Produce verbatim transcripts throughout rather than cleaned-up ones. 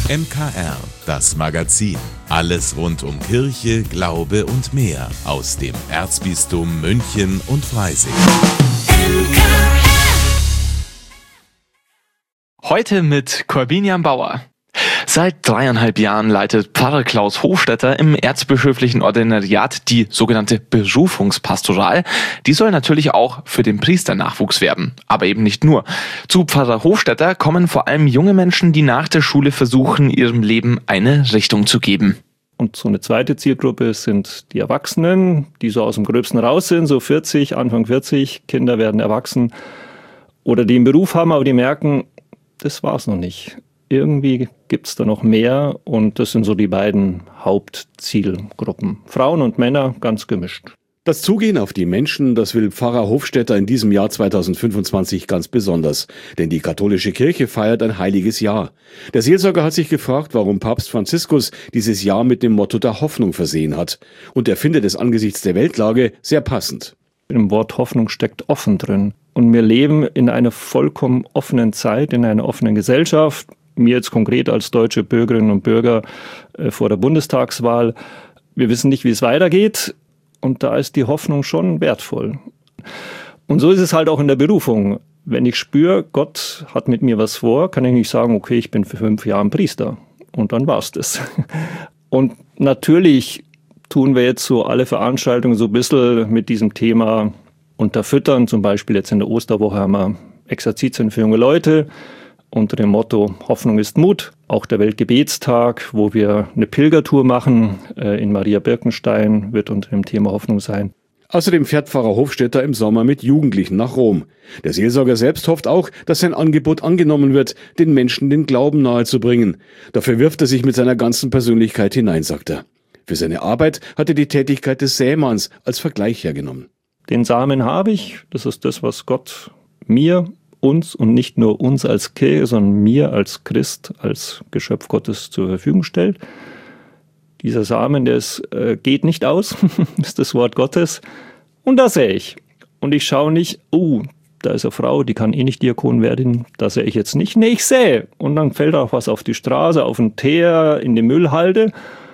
M K R, das Magazin. Alles rund um Kirche, Glaube und mehr aus dem Erzbistum München und Freising. Heute mit Corbinian Bauer. Seit dreieinhalb Jahren leitet Pfarrer Klaus Hofstetter im erzbischöflichen Ordinariat die sogenannte Berufungspastoral. Die soll natürlich auch für den Priesternachwuchs werben, aber eben nicht nur. Zu Pfarrer Hofstetter kommen vor allem junge Menschen, die nach der Schule versuchen, ihrem Leben eine Richtung zu geben. Und so eine zweite Zielgruppe sind die Erwachsenen, die so aus dem Gröbsten raus sind, so vierzig, Anfang vierzig, Kinder werden erwachsen. Oder die einen Beruf haben, aber die merken, das war's noch nicht. Irgendwie gibt's da noch mehr und das sind so die beiden Hauptzielgruppen. Frauen und Männer ganz gemischt. Das Zugehen auf die Menschen, das will Pfarrer Hofstetter in diesem Jahr zweitausendfünfundzwanzig ganz besonders. Denn die katholische Kirche feiert ein heiliges Jahr. Der Seelsorger hat sich gefragt, warum Papst Franziskus dieses Jahr mit dem Motto der Hoffnung versehen hat. Und er findet es angesichts der Weltlage sehr passend. Im Wort Hoffnung steckt offen drin. Und wir leben in einer vollkommen offenen Zeit, in einer offenen Gesellschaft. Mir jetzt konkret als deutsche Bürgerinnen und Bürger äh, vor der Bundestagswahl. Wir wissen nicht, wie es weitergeht und da ist die Hoffnung schon wertvoll. Und so ist es halt auch in der Berufung. Wenn ich spüre, Gott hat mit mir was vor, kann ich nicht sagen, okay, ich bin für fünf Jahre Priester und dann war's das. Und natürlich tun wir jetzt so alle Veranstaltungen so ein bisschen mit diesem Thema unterfüttern. Zum Beispiel jetzt in der Osterwoche haben wir Exerzitien für junge Leute. Unter dem Motto Hoffnung ist Mut, auch der Weltgebetstag, wo wir eine Pilgertour machen äh, in Maria Birkenstein, wird unter dem Thema Hoffnung sein. Außerdem fährt Pfarrer Hofstetter im Sommer mit Jugendlichen nach Rom. Der Seelsorger selbst hofft auch, dass sein Angebot angenommen wird, den Menschen den Glauben nahezubringen. Dafür wirft er sich mit seiner ganzen Persönlichkeit hinein, sagt er. Für seine Arbeit hat er die Tätigkeit des Sämanns als Vergleich hergenommen. Den Samen habe ich, das ist das, was Gott mir uns und nicht nur uns als Kirche, sondern mir als Christ, als Geschöpf Gottes zur Verfügung stellt. Dieser Samen, der ist, äh, geht nicht aus, ist das Wort Gottes. Und da sähe ich. Und ich schaue nicht, oh, da ist eine Frau, die kann eh nicht Diakon werden, da sähe ich jetzt nicht. Nee, ich sähe. Und dann fällt auch was auf die Straße, auf den Teer, in die Müllhalde.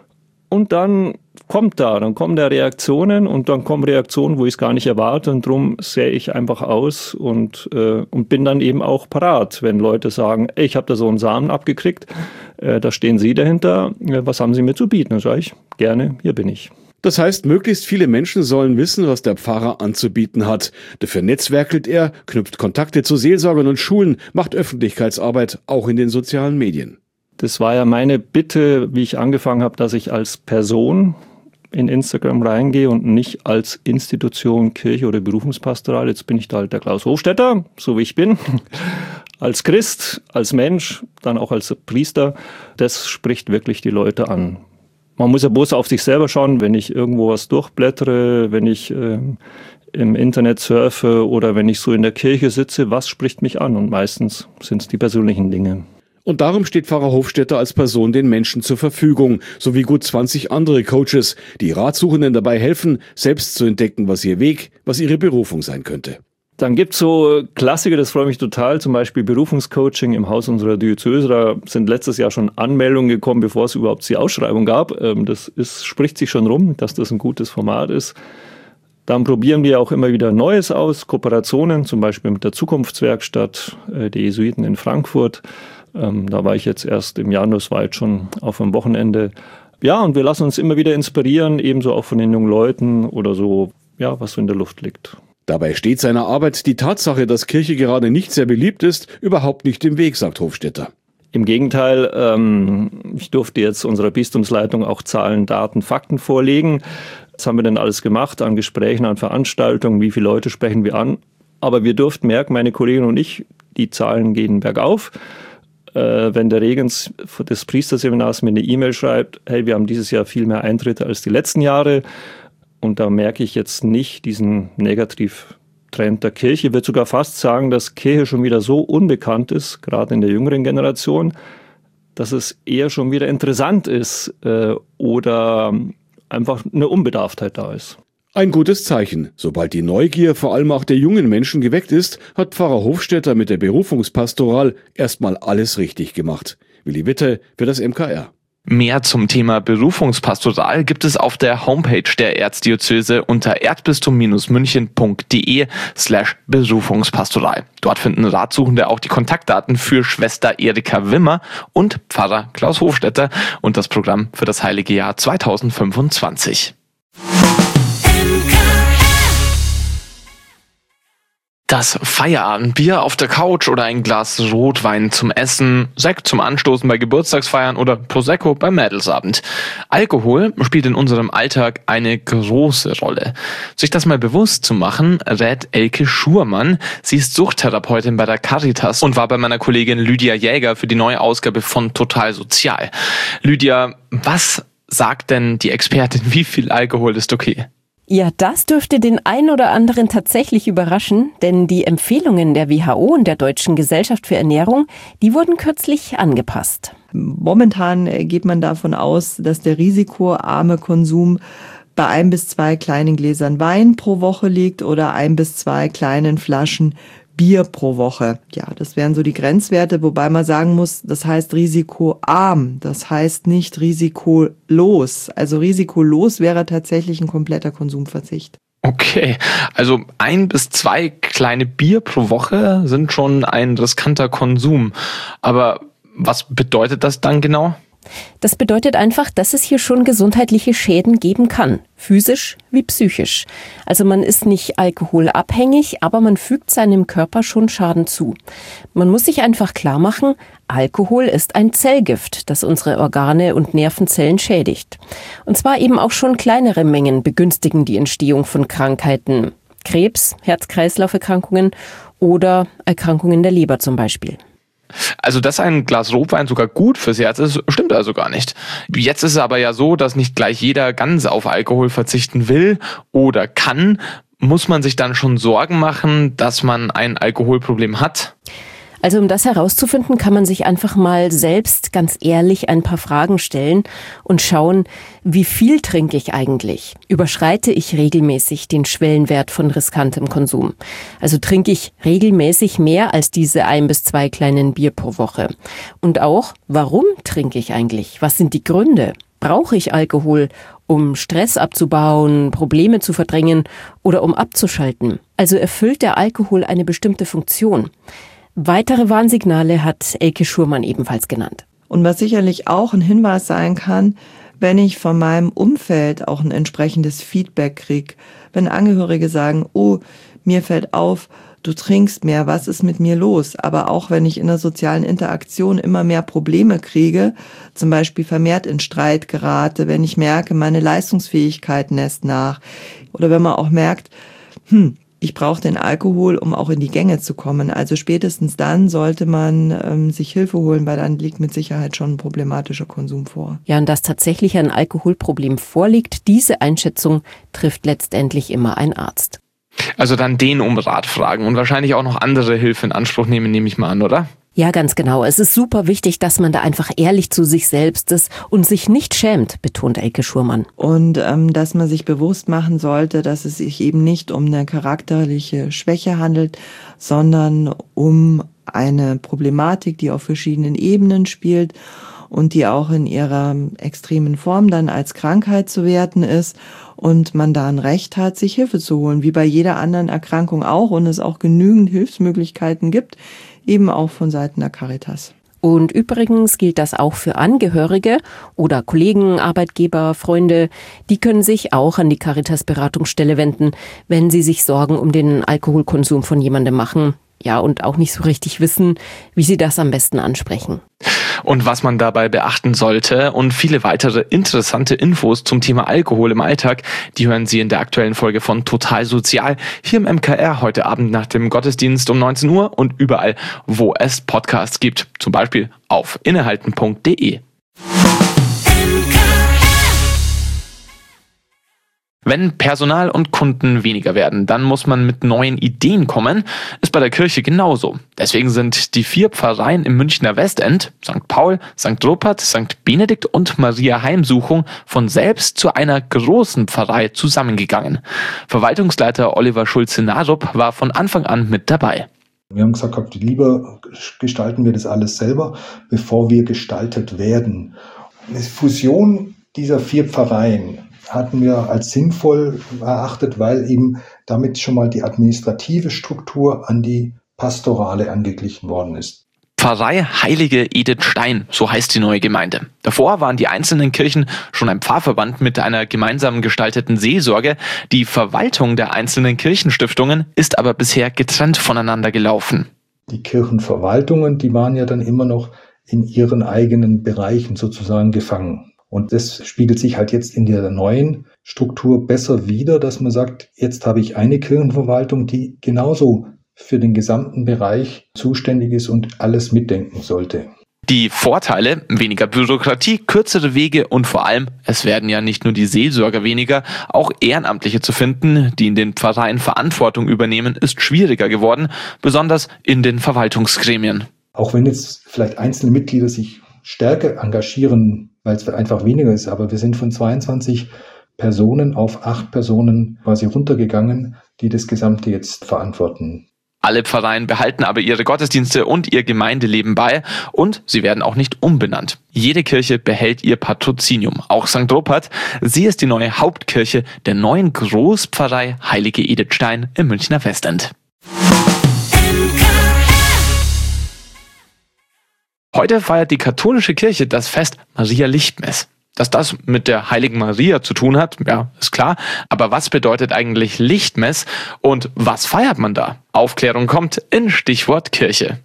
Und dann kommt da, dann kommen da Reaktionen und dann kommen Reaktionen, wo ich es gar nicht erwarte und darum sähe ich einfach aus und, äh, und bin dann eben auch parat, wenn Leute sagen, ey, ich habe da so einen Samen abgekriegt, äh, da stehen Sie dahinter, äh, was haben Sie mir zu bieten? Dann sage ich, gerne, hier bin ich. Das heißt, möglichst viele Menschen sollen wissen, was der Pfarrer anzubieten hat. Dafür netzwerkelt er, knüpft Kontakte zu Seelsorgern und Schulen, macht Öffentlichkeitsarbeit auch in den sozialen Medien. Das war ja meine Bitte, wie ich angefangen habe, dass ich als Person in Instagram reingehe und nicht als Institution, Kirche oder Berufungspastoral. Jetzt bin ich da halt der Klaus Hofstetter, so wie ich bin. Als Christ, als Mensch, dann auch als Priester. Das spricht wirklich die Leute an. Man muss ja bloß auf sich selber schauen, wenn ich irgendwo was durchblättere, wenn ich äh, im Internet surfe oder wenn ich so in der Kirche sitze, was spricht mich an? Und meistens sind es die persönlichen Dinge. Und darum steht Pfarrer Hofstetter als Person den Menschen zur Verfügung, sowie gut zwanzig andere Coaches, die Ratsuchenden dabei helfen, selbst zu entdecken, was ihr Weg, was ihre Berufung sein könnte. Dann gibt's so Klassiker, das freut mich total, zum Beispiel Berufungscoaching im Haus unserer Diözese. Da sind letztes Jahr schon Anmeldungen gekommen, bevor es überhaupt die Ausschreibung gab. Das ist, spricht sich schon rum, dass das ein gutes Format ist. Dann probieren wir auch immer wieder Neues aus, Kooperationen, zum Beispiel mit der Zukunftswerkstatt, der Jesuiten in Frankfurt. Da war ich jetzt erst im Januar, das war jetzt schon auf einem Wochenende. Ja, und wir lassen uns immer wieder inspirieren, ebenso auch von den jungen Leuten oder so, ja, was so in der Luft liegt. Dabei steht seiner Arbeit die Tatsache, dass Kirche gerade nicht sehr beliebt ist, überhaupt nicht im Weg, sagt Hofstetter. Im Gegenteil, ähm, ich durfte jetzt unserer Bistumsleitung auch Zahlen, Daten, Fakten vorlegen. Was haben wir denn alles gemacht an Gesprächen, an Veranstaltungen, wie viele Leute sprechen wir an? Aber wir durften merken, meine Kollegin und ich, die Zahlen gehen bergauf. Wenn der Regens des Priesterseminars mir eine E-Mail schreibt, hey, wir haben dieses Jahr viel mehr Eintritte als die letzten Jahre und da merke ich jetzt nicht diesen Negativtrend der Kirche. Ich würde sogar fast sagen, dass Kirche schon wieder so unbekannt ist, gerade in der jüngeren Generation, dass es eher schon wieder interessant ist äh, oder einfach eine Unbedarftheit da ist. Ein gutes Zeichen. Sobald die Neugier vor allem auch der jungen Menschen geweckt ist, hat Pfarrer Hofstetter mit der Berufungspastoral erstmal alles richtig gemacht. Willi Witte für das M K R. Mehr zum Thema Berufungspastoral gibt es auf der Homepage der Erzdiözese unter erzbistum-münchen.de slash Berufungspastoral. Dort finden Ratsuchende auch die Kontaktdaten für Schwester Erika Wimmer und Pfarrer Klaus Hofstetter und das Programm für das Heilige Jahr zweitausendfünfundzwanzig. Das Feierabendbier auf der Couch oder ein Glas Rotwein zum Essen, Sekt zum Anstoßen bei Geburtstagsfeiern oder Prosecco beim Mädelsabend. Alkohol spielt in unserem Alltag eine große Rolle. Sich das mal bewusst zu machen, rät Elke Schurmann. Sie ist Suchttherapeutin bei der Caritas und war bei meiner Kollegin Lydia Jäger für die neue Ausgabe von Total Sozial. Lydia, was sagt denn die Expertin, wie viel Alkohol ist okay? Ja, das dürfte den einen oder anderen tatsächlich überraschen, denn die Empfehlungen der W H O und der Deutschen Gesellschaft für Ernährung, die wurden kürzlich angepasst. Momentan geht man davon aus, dass der risikoarme Konsum bei ein bis zwei kleinen Gläsern Wein pro Woche liegt oder ein bis zwei kleinen Flaschen Bier pro Woche. Ja, das wären so die Grenzwerte, wobei man sagen muss, das heißt risikoarm, das heißt nicht risikolos. Also risikolos wäre tatsächlich ein kompletter Konsumverzicht. Okay, also ein bis zwei kleine Bier pro Woche sind schon ein riskanter Konsum. Aber was bedeutet das dann genau? Das bedeutet einfach, dass es hier schon gesundheitliche Schäden geben kann, physisch wie psychisch. Also man ist nicht alkoholabhängig, aber man fügt seinem Körper schon Schaden zu. Man muss sich einfach klar machen, Alkohol ist ein Zellgift, das unsere Organe und Nervenzellen schädigt. Und zwar eben auch schon kleinere Mengen begünstigen die Entstehung von Krankheiten, Krebs, Herz-Kreislauf-Erkrankungen oder Erkrankungen der Leber zum Beispiel. Also, dass ein Glas Rotwein sogar gut fürs Herz ist, stimmt also gar nicht. Jetzt ist es aber ja so, dass nicht gleich jeder ganz auf Alkohol verzichten will oder kann. Muss man sich dann schon Sorgen machen, dass man ein Alkoholproblem hat? Also um das herauszufinden, kann man sich einfach mal selbst ganz ehrlich ein paar Fragen stellen und schauen, wie viel trinke ich eigentlich? Überschreite ich regelmäßig den Schwellenwert von riskantem Konsum? Also trinke ich regelmäßig mehr als diese ein bis zwei kleinen Bier pro Woche? Und auch, warum trinke ich eigentlich? Was sind die Gründe? Brauche ich Alkohol, um Stress abzubauen, Probleme zu verdrängen oder um abzuschalten? Also erfüllt der Alkohol eine bestimmte Funktion? Weitere Warnsignale hat Elke Schurmann ebenfalls genannt. Und was sicherlich auch ein Hinweis sein kann, wenn ich von meinem Umfeld auch ein entsprechendes Feedback kriege, wenn Angehörige sagen, oh, mir fällt auf, du trinkst mehr, was ist mit mir los? Aber auch wenn ich in der sozialen Interaktion immer mehr Probleme kriege, zum Beispiel vermehrt in Streit gerate, wenn ich merke, meine Leistungsfähigkeit lässt nach, oder wenn man auch merkt, hm, ich brauche den Alkohol, um auch in die Gänge zu kommen. Also spätestens dann sollte man ähm, sich Hilfe holen, weil dann liegt mit Sicherheit schon ein problematischer Konsum vor. Ja, und dass tatsächlich ein Alkoholproblem vorliegt, diese Einschätzung trifft letztendlich immer ein Arzt. Also dann den um Rat fragen und wahrscheinlich auch noch andere Hilfe in Anspruch nehmen, nehme ich mal an, oder? Ja, ganz genau. Es ist super wichtig, dass man da einfach ehrlich zu sich selbst ist und sich nicht schämt, betont Elke Schurmann. Und ähm, dass man sich bewusst machen sollte, dass es sich eben nicht um eine charakterliche Schwäche handelt, sondern um eine Problematik, die auf verschiedenen Ebenen spielt und die auch in ihrer extremen Form dann als Krankheit zu werten ist und man da ein Recht hat, sich Hilfe zu holen, wie bei jeder anderen Erkrankung auch, und es auch genügend Hilfsmöglichkeiten gibt, eben auch von Seiten der Caritas. Und übrigens gilt das auch für Angehörige oder Kollegen, Arbeitgeber, Freunde. Die können sich auch an die Caritas-Beratungsstelle wenden, wenn sie sich Sorgen um den Alkoholkonsum von jemandem machen. Ja, und auch nicht so richtig wissen, wie sie das am besten ansprechen. Und was man dabei beachten sollte und viele weitere interessante Infos zum Thema Alkohol im Alltag, die hören Sie in der aktuellen Folge von Total Sozial hier im M K R heute Abend nach dem Gottesdienst um neunzehn Uhr und überall, wo es Podcasts gibt, zum Beispiel auf innehalten punkt de. Wenn Personal und Kunden weniger werden, dann muss man mit neuen Ideen kommen. Ist bei der Kirche genauso. Deswegen sind die vier Pfarreien im Münchner Westend, Sankt Paul, Sankt Rupert, Sankt Benedikt und Maria Heimsuchung, von selbst zu einer großen Pfarrei zusammengegangen. Verwaltungsleiter Oliver Schulze-Narup war von Anfang an mit dabei. Wir haben gesagt, lieber gestalten wir das alles selber, bevor wir gestaltet werden. Eine Fusion dieser vier Pfarreien hatten wir als sinnvoll erachtet, weil eben damit schon mal die administrative Struktur an die pastorale angeglichen worden ist. Pfarrei Heilige Edith Stein, so heißt die neue Gemeinde. Davor waren die einzelnen Kirchen schon ein Pfarrverband mit einer gemeinsam gestalteten Seelsorge. Die Verwaltung der einzelnen Kirchenstiftungen ist aber bisher getrennt voneinander gelaufen. Die Kirchenverwaltungen, die waren ja dann immer noch in ihren eigenen Bereichen sozusagen gefangen. Und das spiegelt sich halt jetzt in der neuen Struktur besser wider, dass man sagt, jetzt habe ich eine Kirchenverwaltung, die genauso für den gesamten Bereich zuständig ist und alles mitdenken sollte. Die Vorteile, weniger Bürokratie, kürzere Wege und vor allem, es werden ja nicht nur die Seelsorger weniger, auch Ehrenamtliche zu finden, die in den Pfarreien Verantwortung übernehmen, ist schwieriger geworden, besonders in den Verwaltungsgremien. Auch wenn jetzt vielleicht einzelne Mitglieder sich stärker engagieren, weil es einfach weniger ist, aber wir sind von zweiundzwanzig Personen auf acht Personen quasi runtergegangen, die das Gesamte jetzt verantworten. Alle Pfarreien behalten aber ihre Gottesdienste und ihr Gemeindeleben bei und sie werden auch nicht umbenannt. Jede Kirche behält ihr Patrozinium, auch Sankt Rupert. Sie ist die neue Hauptkirche der neuen Großpfarrei Heilige Edith Stein im Münchner Westend. Heute feiert die katholische Kirche das Fest Maria Lichtmess. Dass das mit der heiligen Maria zu tun hat, ja, ist klar. Aber was bedeutet eigentlich Lichtmess und was feiert man da? Aufklärung kommt in Stichwort Kirche.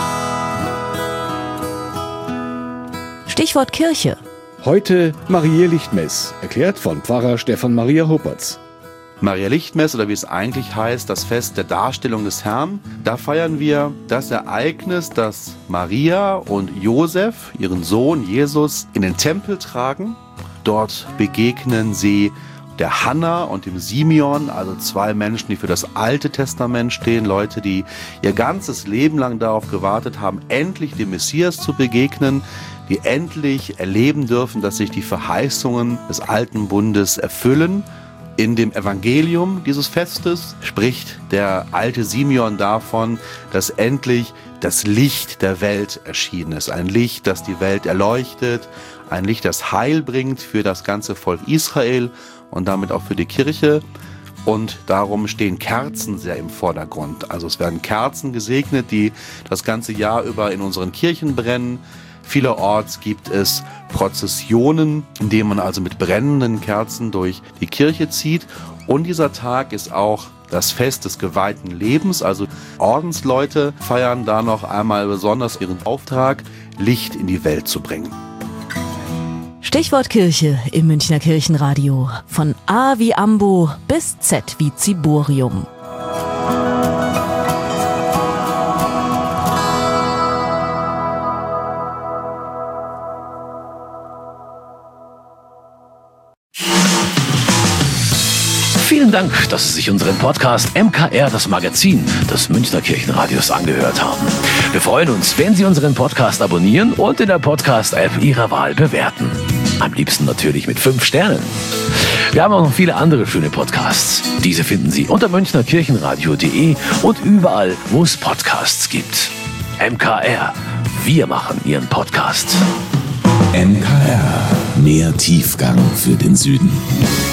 Stichwort Kirche. Heute Maria Lichtmess, erklärt von Pfarrer Stefan Maria Huppertz. Maria Lichtmess, oder wie es eigentlich heißt, das Fest der Darstellung des Herrn. Da feiern wir das Ereignis, dass Maria und Josef ihren Sohn Jesus in den Tempel tragen. Dort begegnen sie der Hannah und dem Simeon, also zwei Menschen, die für das Alte Testament stehen, Leute, die ihr ganzes Leben lang darauf gewartet haben, endlich dem Messias zu begegnen, die endlich erleben dürfen, dass sich die Verheißungen des Alten Bundes erfüllen. In dem Evangelium dieses Festes spricht der alte Simeon davon, dass endlich das Licht der Welt erschienen ist. Ein Licht, das die Welt erleuchtet, ein Licht, das Heil bringt für das ganze Volk Israel und damit auch für die Kirche. Und darum stehen Kerzen sehr im Vordergrund. Also es werden Kerzen gesegnet, die das ganze Jahr über in unseren Kirchen brennen. Vielerorts gibt es Prozessionen, in denen man also mit brennenden Kerzen durch die Kirche zieht. Und dieser Tag ist auch das Fest des geweihten Lebens. Also Ordensleute feiern da noch einmal besonders ihren Auftrag, Licht in die Welt zu bringen. Stichwort Kirche im Münchner Kirchenradio. Von A wie Ambo bis Z wie Ziborium. Vielen Dank, dass Sie sich unseren Podcast M K R, das Magazin des Münchner Kirchenradios, angehört haben. Wir freuen uns, wenn Sie unseren Podcast abonnieren und in der Podcast-App Ihrer Wahl bewerten. Am liebsten natürlich mit fünf Sternen. Wir haben auch noch viele andere schöne Podcasts. Diese finden Sie unter münchner kirchenradio punkt de und überall, wo es Podcasts gibt. M K R, wir machen Ihren Podcast. M K R, mehr Tiefgang für den Süden.